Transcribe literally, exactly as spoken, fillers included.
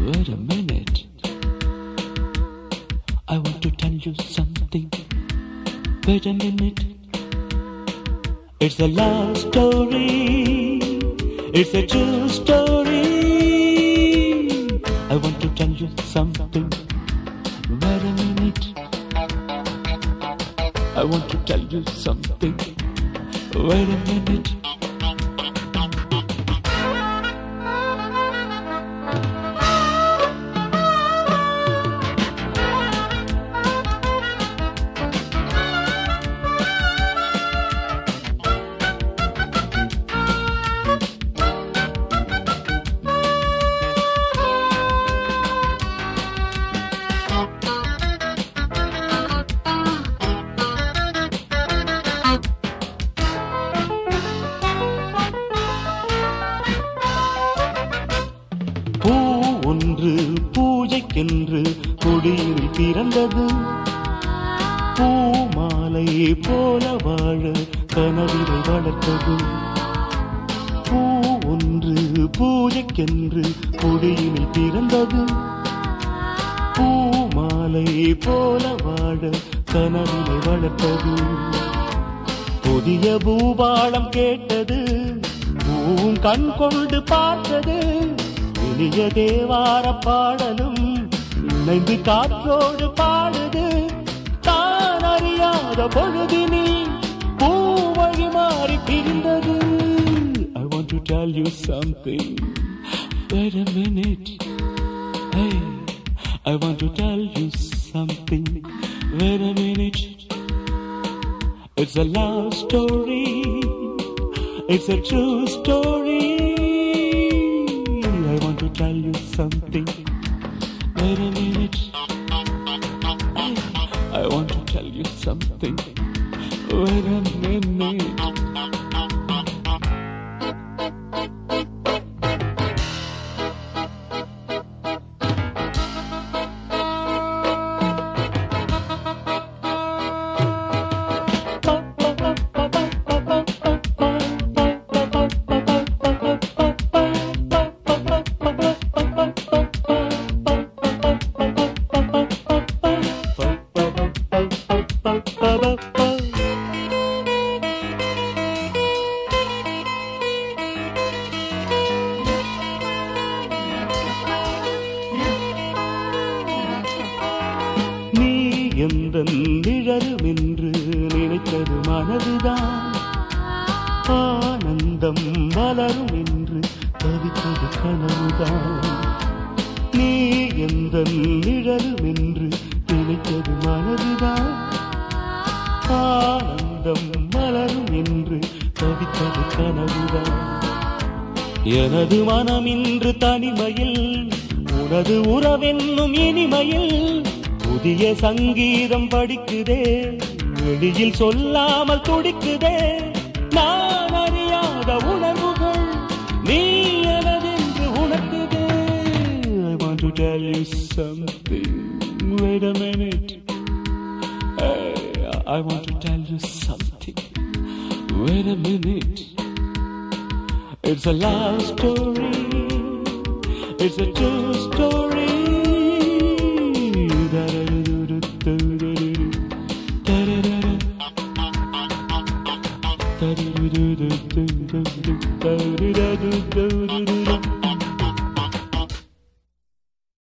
Wait a minute. I want to tell you something. Wait a minute. It's a love story. It's a true story. I want to tell you something. Wait a minute. I want to tell you something. Wait a minute. பூ ஒன்று பூஜைக்கென்று கொடியில் பிறந்தது. பூமாலை போல வாழ கனவிலை வளர்த்தது. பூ ஒன்று பூஜைக்கென்று கொடியில் பிறந்தது. பூமாலை போல வாழ கனவிலை வளர்த்தது. புதிய பூபாளம் கேட்டது. பூவும் கண் கொண்டு பார்த்தது. இனிய தேவார பாடலும் இணைந்து காற்றோடு பாடுது. தான் அறியாத பொழுதினில் பூ வழி மாறி பிரிந்தது. I want to tell you something. Wait a minute. Hey, I want to tell you something. Wait a minute. It's a love story. It's a true story. I want to tell you something. Wait a minute. I want to tell you something. Wait a minute. எந்தன் நிழலும் என்று நினைத்தது மனதுதான். ஆனந்தம் வளரும் என்று தவித்தது கனவுதான். நீ எந்தன் நிழலும் என்று நினைத்தது மனதுதான். ஆனந்தம் வளரும் என்று தவித்தது கனவுதான். எனது மனம் இன்று தனிமையில், உனது உறவென்னும் இனிமையில் புதிய சங்கீதம் படிக்குதே. வெளியில் சொல்லாமல் துடிக்குதே. நான் அறியாத உணர்வுகள் நீ எனதென்று உணர்த்துதே. I want to tell you something. Wait a minute. Hey, I want to tell you something. Wait a minute. It's a love story. It's a true story. Da da da da da da da da da da da da da.